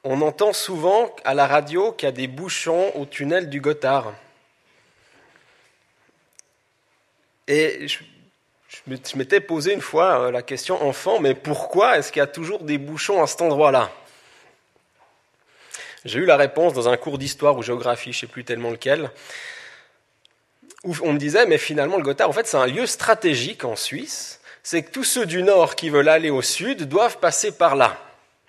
On entend souvent à la radio qu'il y a des bouchons au tunnel du Gothard. Et je m'étais posé une fois la question enfant, mais pourquoi est-ce qu'il y a toujours des bouchons à cet endroit-là ? J'ai eu la réponse dans un cours d'histoire ou géographie, je ne sais plus tellement lequel, où on me disait, mais finalement le Gothard, en fait, c'est un lieu stratégique en Suisse, c'est que tous ceux du nord qui veulent aller au sud doivent passer par là.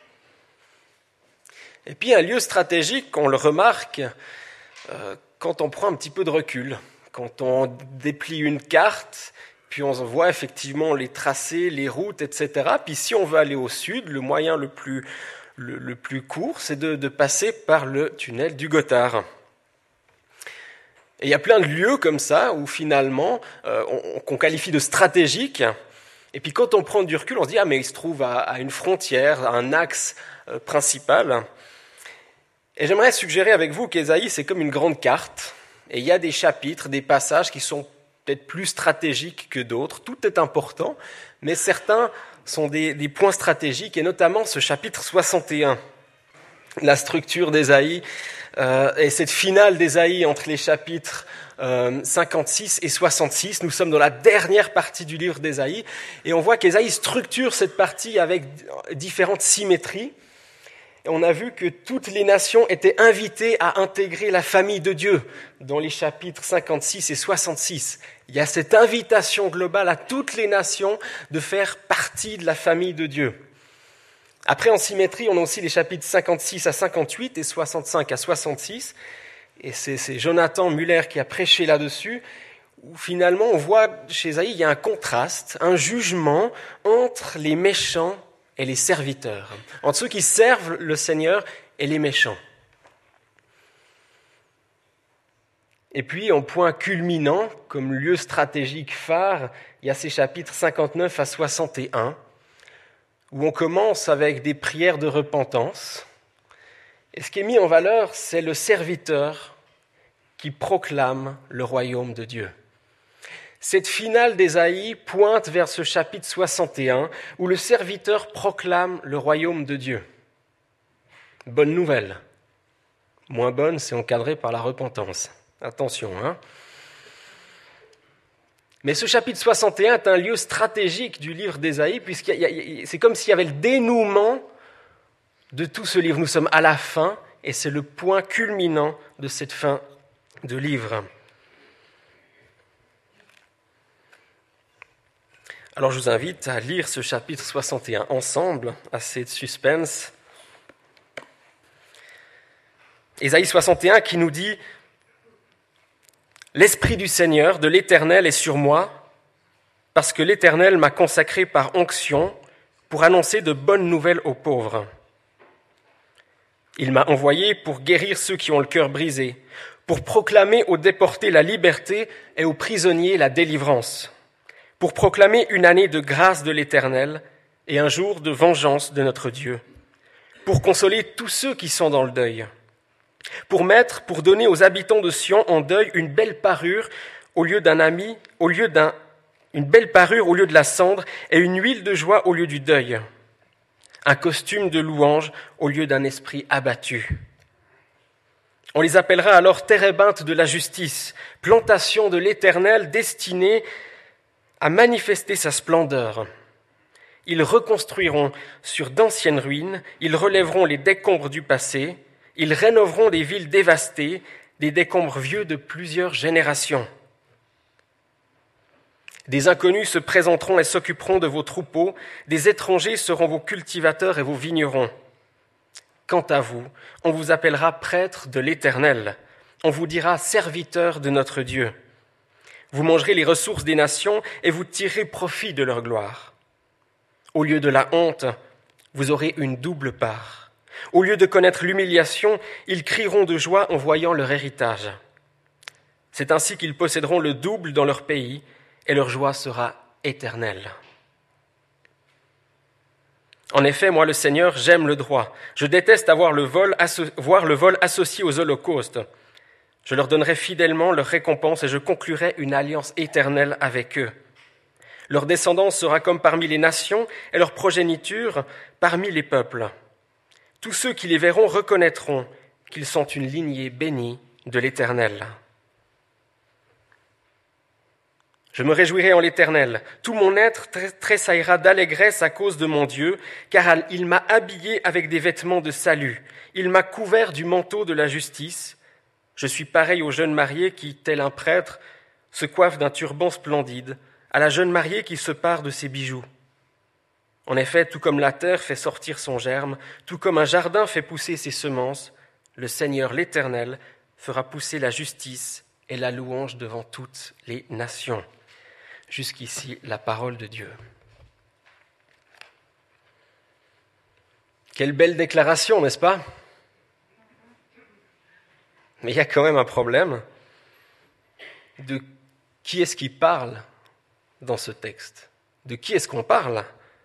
Et puis un lieu stratégique, on le remarque quand on prend un petit peu de recul, quand on déplie une carte, puis on voit effectivement les tracés, les routes, etc. Puis si on veut aller au sud, le moyen le plus court, c'est de passer par le tunnel du Gothard. Et il y a plein de lieux comme ça où finalement qu'on qualifie de stratégiques. Et puis quand on prend du recul, on se dit « Ah, mais il se trouve à une frontière, à un axe principal ». Et j'aimerais suggérer avec vous qu'Ésaïe, c'est comme une grande carte. Et il y a des chapitres, des passages qui sont peut-être plus stratégiques que d'autres. Tout est important, mais certains sont des points stratégiques, et notamment ce chapitre 61. La structure d'Ésaïe et cette finale d'Ésaïe entre les chapitres 56 et 66. Nous sommes dans la dernière partie du livre d'Ésaïe, et on voit qu'Ésaïe structure cette partie avec différentes symétries. Et on a vu que toutes les nations étaient invitées à intégrer la famille de Dieu dans les chapitres 56 et 66. Il y a cette invitation globale à toutes les nations de faire partie de la famille de Dieu. Après, en symétrie, on a aussi les chapitres 56 à 58 et 65 à 66. Et c'est Jonathan Muller qui a prêché là-dessus, où finalement on voit chez Ésaïe, il y a un contraste, un jugement entre les méchants et les serviteurs, entre ceux qui servent le Seigneur et les méchants. Et puis, en point culminant, comme lieu stratégique phare, il y a ces chapitres 59 à 61, où on commence avec des prières de repentance. Et ce qui est mis en valeur, c'est le serviteur qui proclame le royaume de Dieu. Cette finale d'Ésaïe pointe vers ce chapitre 61 où le serviteur proclame le royaume de Dieu. Bonne nouvelle. Moins bonne, c'est encadré par la repentance. Attention, hein. Mais ce chapitre 61 est un lieu stratégique du livre d'Ésaïe, puisque c'est comme s'il y avait le dénouement de tout ce livre. Nous sommes à la fin, et c'est le point culminant de cette fin de livre. Alors je vous invite à lire ce chapitre 61 ensemble, assez de suspense. Ésaïe 61 qui nous dit « L'Esprit du Seigneur, de l'Éternel est sur moi, parce que l'Éternel m'a consacré par onction pour annoncer de bonnes nouvelles aux pauvres. Il m'a envoyé pour guérir ceux qui ont le cœur brisé, pour proclamer aux déportés la liberté et aux prisonniers la délivrance, pour proclamer une année de grâce de l'Éternel et un jour de vengeance de notre Dieu, pour consoler tous ceux qui sont dans le deuil, pour donner aux habitants de Sion en deuil une belle parure une belle parure au lieu de la cendre et une huile de joie au lieu du deuil, un costume de louange au lieu d'un esprit abattu. On les appellera alors térébinthes de la justice, plantation de l'Éternel destinée à manifester sa splendeur. Ils reconstruiront sur d'anciennes ruines, ils relèveront les décombres du passé, ils rénoveront des villes dévastées, des décombres vieux de plusieurs générations. Des inconnus se présenteront et s'occuperont de vos troupeaux, des étrangers seront vos cultivateurs et vos vignerons. Quant à vous, on vous appellera prêtre de l'Éternel, on vous dira serviteur de notre Dieu. Vous mangerez les ressources des nations et vous tirerez profit de leur gloire. Au lieu de la honte, vous aurez une double part. Au lieu de connaître l'humiliation, ils crieront de joie en voyant leur héritage. C'est ainsi qu'ils posséderont le double dans leur pays et leur joie sera éternelle. En effet, moi, le Seigneur, j'aime le droit. Je déteste voir le vol associé aux holocaustes. Je leur donnerai fidèlement leur récompense et je conclurai une alliance éternelle avec eux. Leur descendance sera comme parmi les nations et leur progéniture parmi les peuples. Tous ceux qui les verront reconnaîtront qu'ils sont une lignée bénie de l'Éternel. Je me réjouirai en l'Éternel. Tout mon être tressaillera d'allégresse à cause de mon Dieu, car il m'a habillé avec des vêtements de salut. Il m'a couvert du manteau de la justice. Je suis pareil au jeune marié qui, tel un prêtre, se coiffe d'un turban splendide, à la jeune mariée qui se pare de ses bijoux. En effet, tout comme la terre fait sortir son germe, tout comme un jardin fait pousser ses semences, le Seigneur l'Éternel fera pousser la justice et la louange devant toutes les nations. Jusqu'ici, la parole de Dieu. Quelle belle déclaration, n'est-ce pas? Mais il y a quand même un problème. De qui est-ce qui parle dans ce texte? De qui est-ce qu'on parle?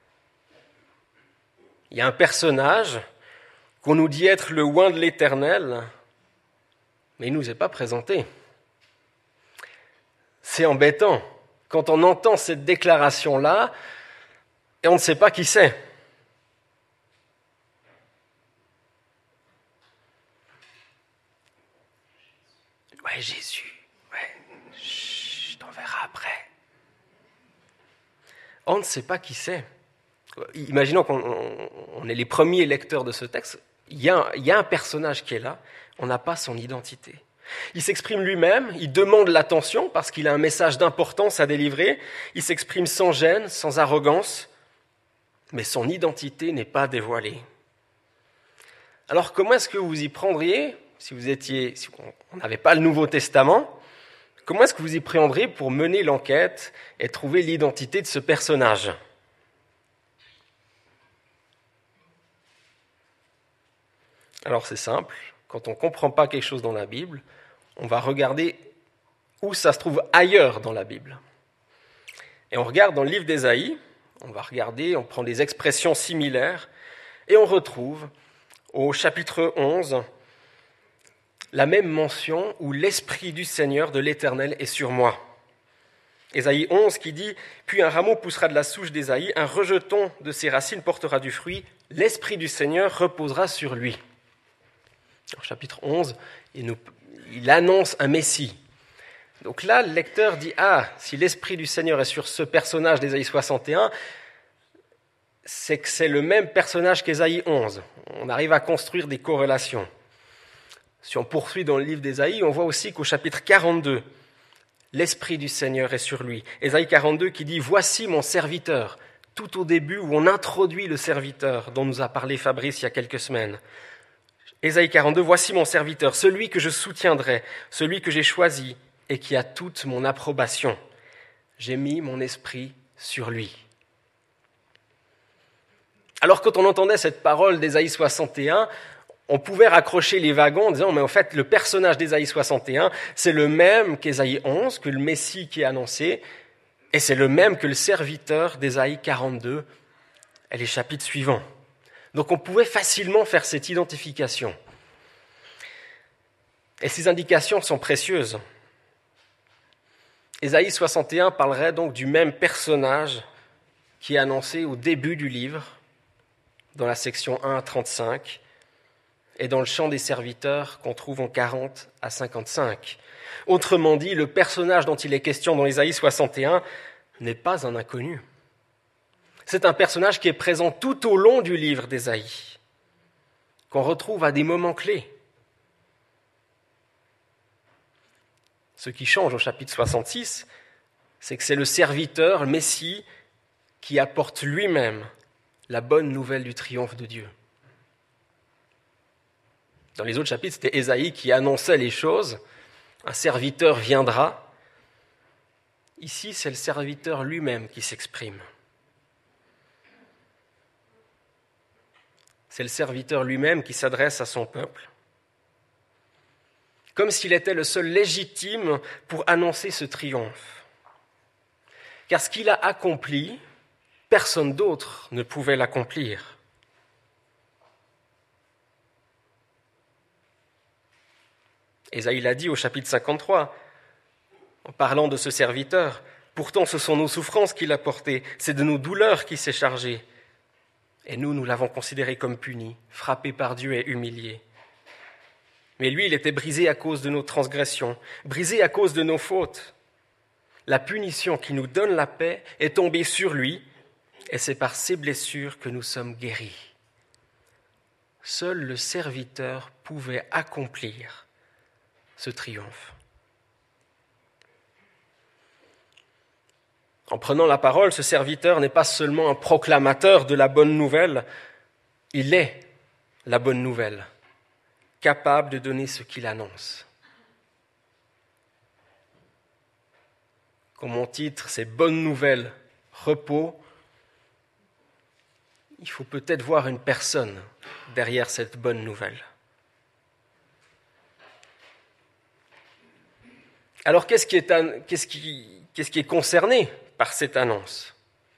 Il y a un personnage qu'on nous dit être le oint de l'Éternel, mais il ne nous est pas présenté. C'est embêtant quand on entend cette déclaration-là et on ne sait pas qui c'est. Ouais, Jésus. Ouais, je t'en verrai après. On ne sait pas qui c'est. Imaginons qu'on est les premiers lecteurs de ce texte. Il y a un personnage qui est là, on n'a pas son identité. Il s'exprime lui-même, il demande l'attention parce qu'il a un message d'importance à délivrer. Il s'exprime sans gêne, sans arrogance, mais son identité n'est pas dévoilée. Alors comment est-ce que vous y prendriez, si on n'avait pas le Nouveau Testament, comment est-ce que vous y prendriez pour mener l'enquête et trouver l'identité de ce personnage ? Alors c'est simple, quand on ne comprend pas quelque chose dans la Bible, on va regarder où ça se trouve ailleurs dans la Bible. Et on regarde dans le livre d'Ésaïe, on prend des expressions similaires, et on retrouve au chapitre 11 la même mention où l'Esprit du Seigneur de l'Éternel est sur moi. Ésaïe 11 qui dit « Puis un rameau poussera de la souche d'Ésaïe, un rejeton de ses racines portera du fruit, l'Esprit du Seigneur reposera sur lui. » Au chapitre 11, il annonce un Messie. Donc là, le lecteur dit « Ah, si l'Esprit du Seigneur est sur ce personnage d'Ésaïe 61, c'est que c'est le même personnage qu'Ésaïe 11. » On arrive à construire des corrélations. Si on poursuit dans le livre d'Ésaïe, on voit aussi qu'au chapitre 42, l'Esprit du Seigneur est sur lui. Ésaïe 42 qui dit « Voici mon serviteur », tout au début où on introduit le serviteur dont nous a parlé Fabrice il y a quelques semaines. Ésaïe 42, « Voici mon serviteur, celui que je soutiendrai, celui que j'ai choisi et qui a toute mon approbation. J'ai mis mon esprit sur lui. » Alors quand on entendait cette parole d'Ésaïe 61, on pouvait raccrocher les wagons en disant « Mais en fait, le personnage d'Ésaïe 61, c'est le même qu'Ésaïe 11, que le Messie qui est annoncé, et c'est le même que le serviteur d'Ésaïe 42 et les chapitres suivants. » Donc on pouvait facilement faire cette identification. Et ces indications sont précieuses. Ésaïe 61 parlerait donc du même personnage qui est annoncé au début du livre, dans la section 1 à 35, et dans le chant des serviteurs qu'on trouve en 40 à 55. Autrement dit, le personnage dont il est question dans Ésaïe 61 n'est pas un inconnu. C'est un personnage qui est présent tout au long du livre d'Ésaïe, qu'on retrouve à des moments clés. Ce qui change au chapitre 66, c'est que c'est le serviteur, le Messie, qui apporte lui-même la bonne nouvelle du triomphe de Dieu. Dans les autres chapitres, c'était Ésaïe qui annonçait les choses. Un serviteur viendra. Ici, c'est le serviteur lui-même qui s'exprime. C'est le serviteur lui-même qui s'adresse à son peuple, comme s'il était le seul légitime pour annoncer ce triomphe. Car ce qu'il a accompli, personne d'autre ne pouvait l'accomplir. Ésaïe l'a dit au chapitre 53, en parlant de ce serviteur. « Pourtant, ce sont nos souffrances qu'il a portées, c'est de nos douleurs qu'il s'est chargé. Et nous l'avons considéré comme puni, frappé par Dieu et humilié. Mais lui, il était brisé à cause de nos transgressions, brisé à cause de nos fautes. La punition qui nous donne la paix est tombée sur lui, et c'est par ses blessures que nous sommes guéris. Seul le serviteur pouvait accomplir ce triomphe. En prenant la parole, ce serviteur n'est pas seulement un proclamateur de la bonne nouvelle, il est la bonne nouvelle, capable de donner ce qu'il annonce. Comme mon titre, c'est « Bonne nouvelle, repos », il faut peut-être voir une personne derrière cette bonne nouvelle. Alors, qu'est-ce qui est concerné par cette annonce ?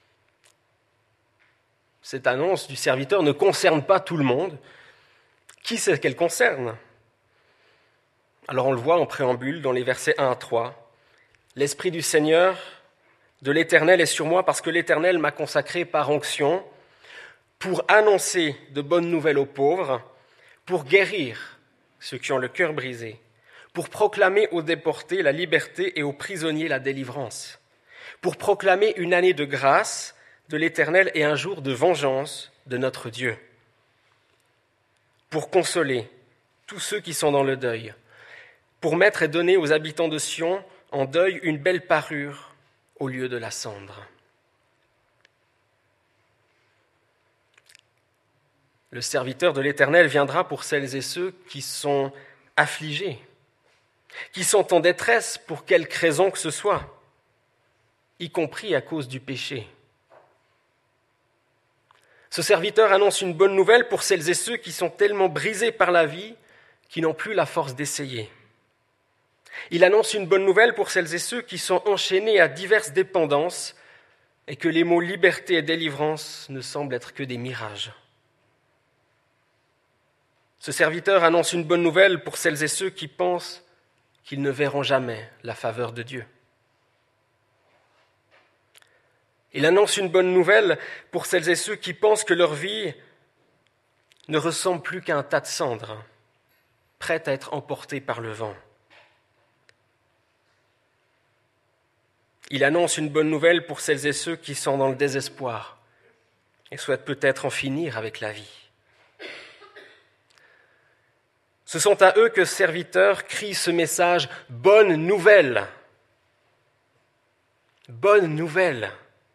Cette annonce du serviteur ne concerne pas tout le monde. Qui c'est qu'elle concerne ? Alors, on le voit en préambule dans les versets 1 à 3. « L'Esprit du Seigneur, de l'Éternel est sur moi parce que l'Éternel m'a consacré par onction pour annoncer de bonnes nouvelles aux pauvres, pour guérir ceux qui ont le cœur brisé, pour proclamer aux déportés la liberté et aux prisonniers la délivrance, pour proclamer une année de grâce de l'Éternel et un jour de vengeance de notre Dieu, pour consoler tous ceux qui sont dans le deuil, pour mettre et donner aux habitants de Sion en deuil une belle parure au lieu de la cendre. » Le serviteur de l'Éternel viendra pour celles et ceux qui sont affligés, qui sont en détresse pour quelque raison que ce soit, y compris à cause du péché. Ce serviteur annonce une bonne nouvelle pour celles et ceux qui sont tellement brisés par la vie qu'ils n'ont plus la force d'essayer. Il annonce une bonne nouvelle pour celles et ceux qui sont enchaînés à diverses dépendances et que les mots liberté et délivrance ne semblent être que des mirages. Ce serviteur annonce une bonne nouvelle pour celles et ceux qui pensent qu'ils ne verront jamais la faveur de Dieu. Il annonce une bonne nouvelle pour celles et ceux qui pensent que leur vie ne ressemble plus qu'à un tas de cendres, prête à être emportée par le vent. Il annonce une bonne nouvelle pour celles et ceux qui sont dans le désespoir et souhaitent peut-être en finir avec la vie. Ce sont à eux que serviteur crie ce message « Bonne nouvelle !» Bonne nouvelle.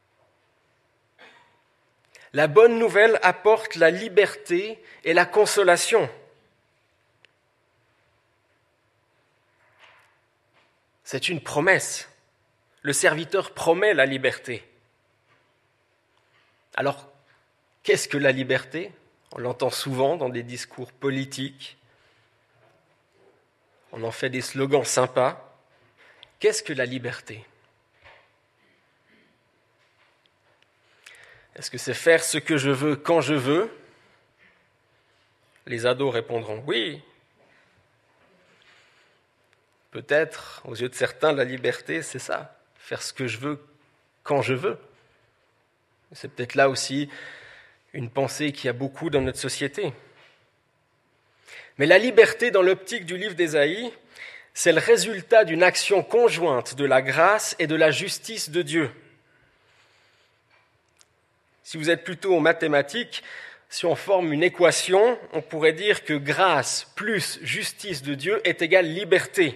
La bonne nouvelle apporte la liberté et la consolation. C'est une promesse. Le serviteur promet la liberté. Alors, qu'est-ce que la liberté ? On l'entend souvent dans des discours politiques. On en fait des slogans sympas. Qu'est-ce que la liberté ? Est-ce que c'est faire ce que je veux quand je veux ? Les ados répondront oui. Peut-être, aux yeux de certains, la liberté, c'est ça, faire ce que je veux quand je veux. C'est peut-être là aussi une pensée qu'il y a beaucoup dans notre société. Mais la liberté, dans l'optique du livre d'Ésaïe, c'est le résultat d'une action conjointe de la grâce et de la justice de Dieu. Si vous êtes plutôt en mathématiques, si on forme une équation, on pourrait dire que grâce plus justice de Dieu est égale liberté.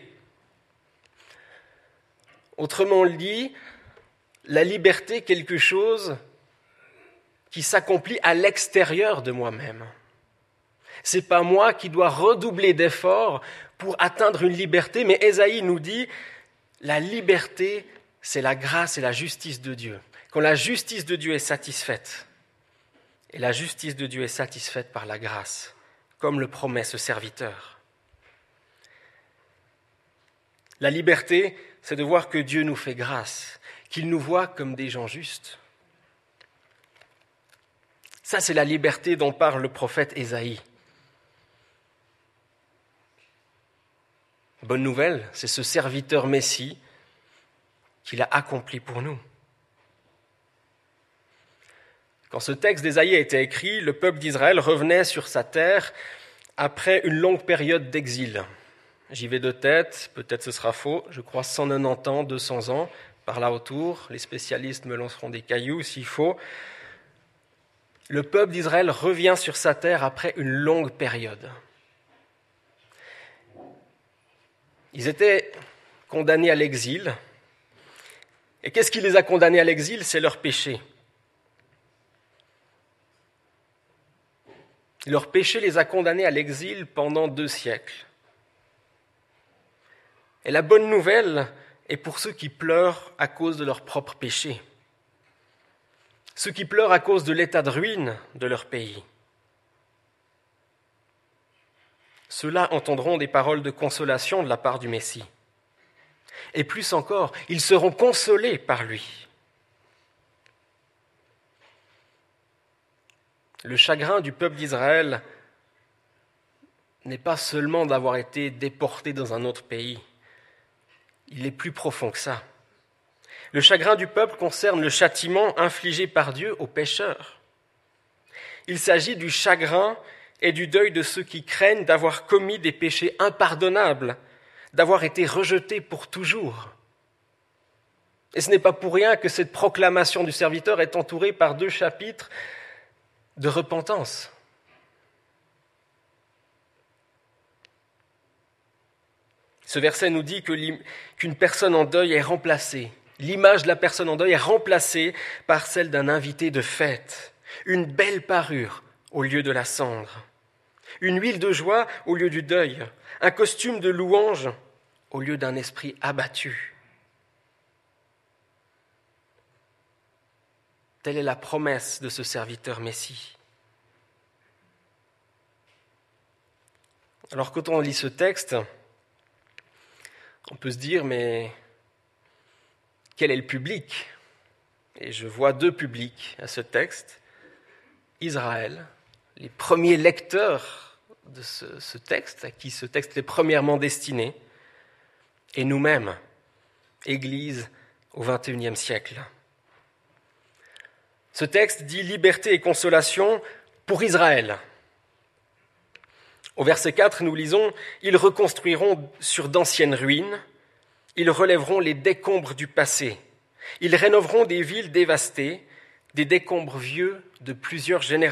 Autrement dit, la liberté est quelque chose qui s'accomplit à l'extérieur de moi-même. C'est pas moi qui dois redoubler d'efforts pour atteindre une liberté, mais Ésaïe nous dit la liberté, c'est la grâce et la justice de Dieu. Quand la justice de Dieu est satisfaite, et la justice de Dieu est satisfaite par la grâce, comme le promet ce serviteur. La liberté, c'est de voir que Dieu nous fait grâce, qu'il nous voit comme des gens justes. Ça, c'est la liberté dont parle le prophète Ésaïe. Bonne nouvelle, c'est ce serviteur Messie qu'il a accompli pour nous. Quand ce texte d'Ésaïe a été écrit, le peuple d'Israël revenait sur sa terre après une longue période d'exil. J'y vais de tête, peut-être ce sera faux, je crois 190 ans, 200 ans, par là autour. Les spécialistes me lanceront des cailloux s'il faut. Le peuple d'Israël revient sur sa terre après une longue période. Ils étaient condamnés à l'exil. Et qu'est-ce qui les a condamnés à l'exil ? C'est leur péché. Leur péché les a condamnés à l'exil pendant 2 siècles. Et la bonne nouvelle est pour ceux qui pleurent à cause de leur propre péché. Ceux qui pleurent à cause de l'état de ruine de leur pays. Ceux-là entendront des paroles de consolation de la part du Messie. Et plus encore, ils seront consolés par lui. Le chagrin du peuple d'Israël n'est pas seulement d'avoir été déporté dans un autre pays. Il est plus profond que ça. Le chagrin du peuple concerne le châtiment infligé par Dieu aux pécheurs. Il s'agit du chagrin et du deuil de ceux qui craignent d'avoir commis des péchés impardonnables, d'avoir été rejetés pour toujours. Et ce n'est pas pour rien que cette proclamation du serviteur est entourée par 2 chapitres de repentance. Ce verset nous dit qu'une personne en deuil est remplacée. L'image de la personne en deuil est remplacée par celle d'un invité de fête. Une belle parure au lieu de la cendre. Une huile de joie au lieu du deuil. Un costume de louange au lieu d'un esprit abattu. Telle est la promesse de ce serviteur Messie. Alors quand on lit ce texte, on peut se dire, mais quel est le public ? Et je vois 2 publics à ce texte. Israël, les premiers lecteurs de ce texte, à qui ce texte est premièrement destiné, et nous-mêmes, Église au XXIe siècle. Ce texte dit liberté et consolation pour Israël. Au verset 4, nous lisons « Ils reconstruiront sur d'anciennes ruines, ils relèveront les décombres du passé, ils rénoveront des villes dévastées, des décombres vieux de plusieurs générations. »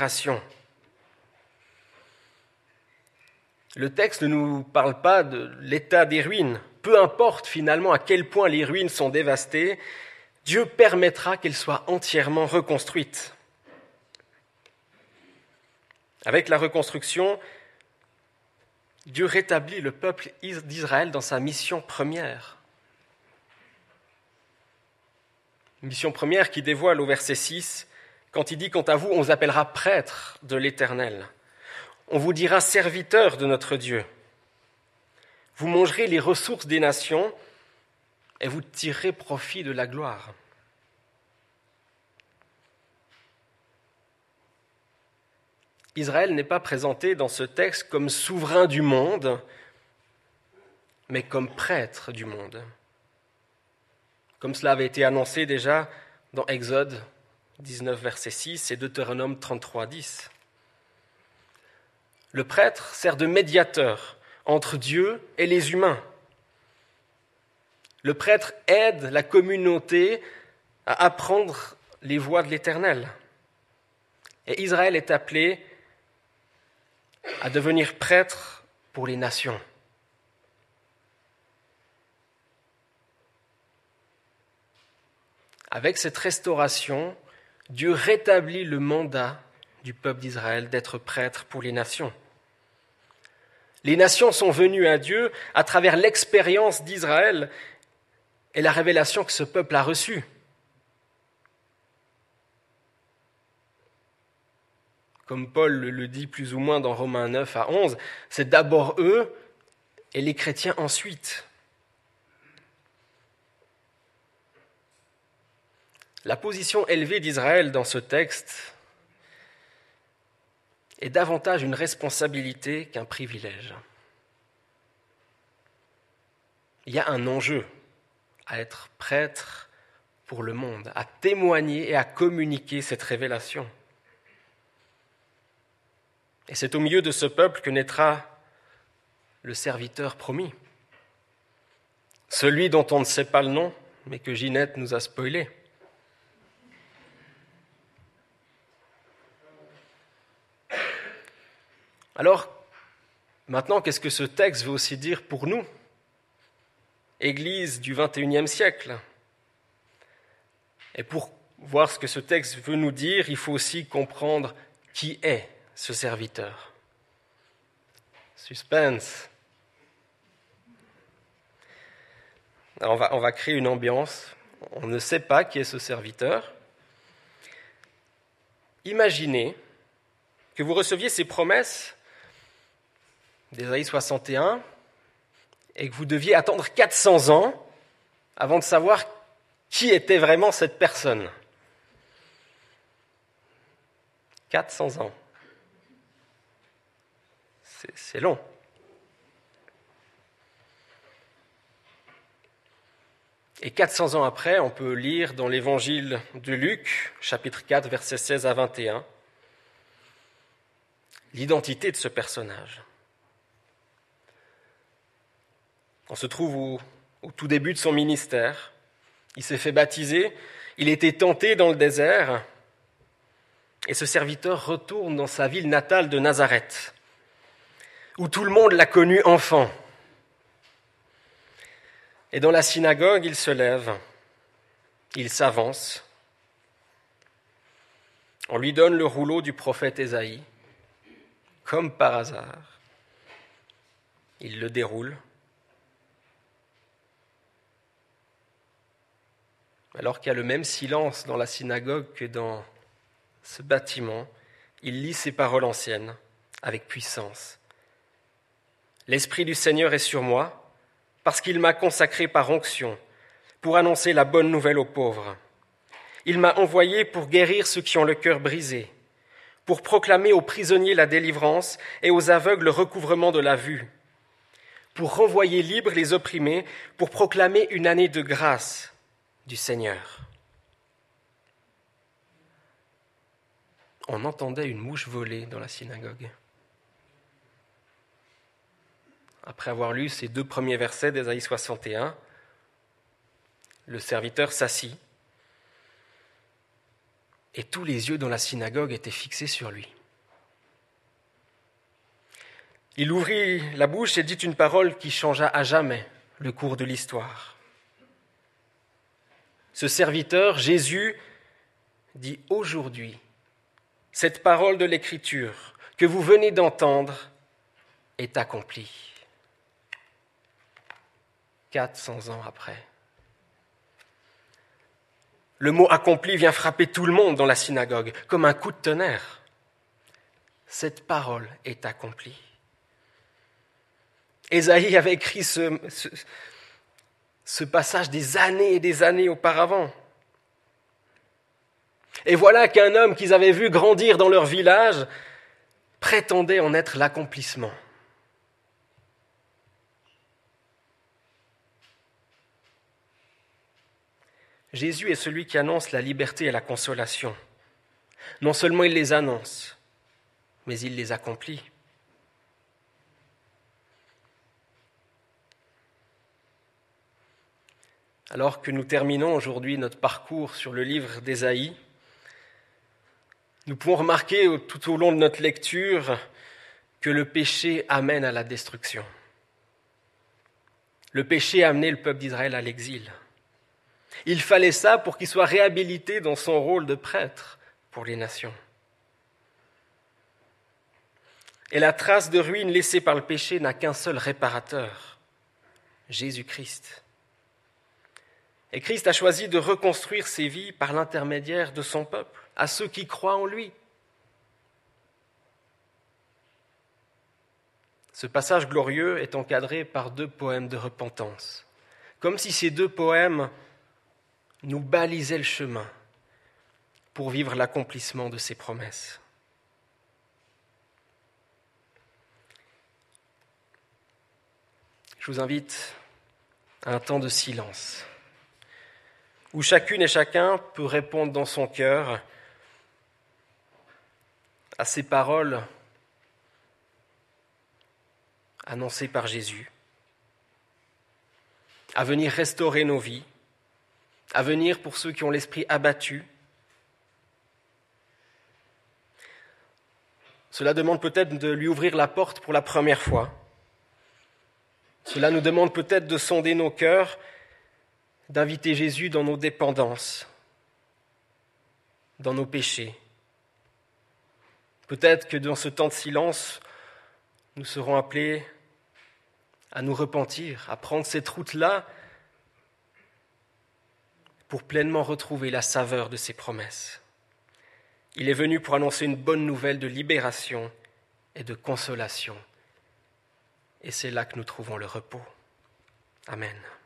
Le texte ne nous parle pas de l'état des ruines. Peu importe finalement à quel point les ruines sont dévastées, Dieu permettra qu'elles soient entièrement reconstruites. Avec la reconstruction, Dieu rétablit le peuple d'Israël dans sa mission première. Mission première qui dévoile au verset 6, quand il dit « Quant à vous, on vous appellera prêtres de l'Éternel. On vous dira serviteurs de notre Dieu. Vous mangerez les ressources des nations et vous tirerez profit de la gloire. » Israël n'est pas présenté dans ce texte comme souverain du monde, mais comme prêtre du monde. Comme cela avait été annoncé déjà dans Exode 19, verset 6 et Deutéronome 33, 10. Le prêtre sert de médiateur entre Dieu et les humains. Le prêtre aide la communauté à apprendre les voies de l'Éternel. Et Israël est appelé à devenir prêtre pour les nations. Avec cette restauration, Dieu rétablit le mandat du peuple d'Israël d'être prêtre pour les nations. Les nations sont venues à Dieu à travers l'expérience d'Israël et la révélation que ce peuple a reçue. Comme Paul le dit plus ou moins dans Romains 9 à 11, c'est d'abord eux et les chrétiens ensuite. La position élevée d'Israël dans ce texte est davantage une responsabilité qu'un privilège. Il y a un enjeu à être prêtre pour le monde, à témoigner et à communiquer cette révélation. Et c'est au milieu de ce peuple que naîtra le serviteur promis, celui dont on ne sait pas le nom, mais que Ginette nous a spoilé. Alors, maintenant, qu'est-ce que ce texte veut aussi dire pour nous, Église du XXIe siècle? Et pour voir ce que ce texte veut nous dire, il faut aussi comprendre qui est ce serviteur. Suspense. Alors on va créer une ambiance. On ne sait pas qui est ce serviteur. Imaginez que vous receviez ces promesses d'Ésaïe 61 et que vous deviez attendre 400 ans avant de savoir qui était vraiment cette personne. 400 ans. C'est long. Et 400 ans après, on peut lire dans l'évangile de Luc, chapitre 4, versets 16 à 21, l'identité de ce personnage. On se trouve au tout début de son ministère. Il s'est fait baptiser, il était tenté dans le désert, et ce serviteur retourne dans sa ville natale de Nazareth, où tout le monde l'a connu enfant. Et dans la synagogue, il se lève, il s'avance, on lui donne le rouleau du prophète Ésaïe, comme par hasard. Il le déroule. Alors qu'il y a le même silence dans la synagogue que dans ce bâtiment, il lit ces paroles anciennes avec puissance. « L'Esprit du Seigneur est sur moi, parce qu'il m'a consacré par onction pour annoncer la bonne nouvelle aux pauvres. Il m'a envoyé pour guérir ceux qui ont le cœur brisé, pour proclamer aux prisonniers la délivrance et aux aveugles le recouvrement de la vue, pour renvoyer libres les opprimés, pour proclamer une année de grâce du Seigneur. » On entendait une mouche voler dans la synagogue. Après avoir lu ces 2 premiers versets d'Ésaïe 61, le serviteur s'assit et tous les yeux dans la synagogue étaient fixés sur lui. Il ouvrit la bouche et dit une parole qui changea à jamais le cours de l'histoire. Ce serviteur, Jésus, dit « Aujourd'hui, cette parole de l'Écriture que vous venez d'entendre est accomplie. » 400 ans après. Le mot « accompli » vient frapper tout le monde dans la synagogue, comme un coup de tonnerre. Cette parole est accomplie. Ésaïe avait écrit ce passage des années et des années auparavant. Et voilà qu'un homme qu'ils avaient vu grandir dans leur village prétendait en être l'accomplissement. Jésus est celui qui annonce la liberté et la consolation. Non seulement il les annonce, mais il les accomplit. Alors que nous terminons aujourd'hui notre parcours sur le livre d'Ésaïe, nous pouvons remarquer tout au long de notre lecture que le péché amène à la destruction. Le péché a amené le peuple d'Israël à l'exil. Il fallait ça pour qu'il soit réhabilité dans son rôle de prêtre pour les nations. Et la trace de ruine laissée par le péché n'a qu'un seul réparateur, Jésus-Christ. Et Christ a choisi de reconstruire ses vies par l'intermédiaire de son peuple, à ceux qui croient en lui. Ce passage glorieux est encadré par 2 poèmes de repentance, comme si ces 2 poèmes nous balisaient le chemin pour vivre l'accomplissement de ses promesses. Je vous invite à un temps de silence, où chacune et chacun peut répondre dans son cœur à ces paroles annoncé par Jésus, à venir restaurer nos vies, à venir pour ceux qui ont l'esprit abattu. Cela demande peut-être de lui ouvrir la porte pour la première fois. Cela nous demande peut-être de sonder nos cœurs, d'inviter Jésus dans nos dépendances, dans nos péchés. Peut-être que dans ce temps de silence, nous serons appelés à nous repentir, à prendre cette route-là pour pleinement retrouver la saveur de ses promesses. Il est venu pour annoncer une bonne nouvelle de libération et de consolation. Et c'est là que nous trouvons le repos. Amen.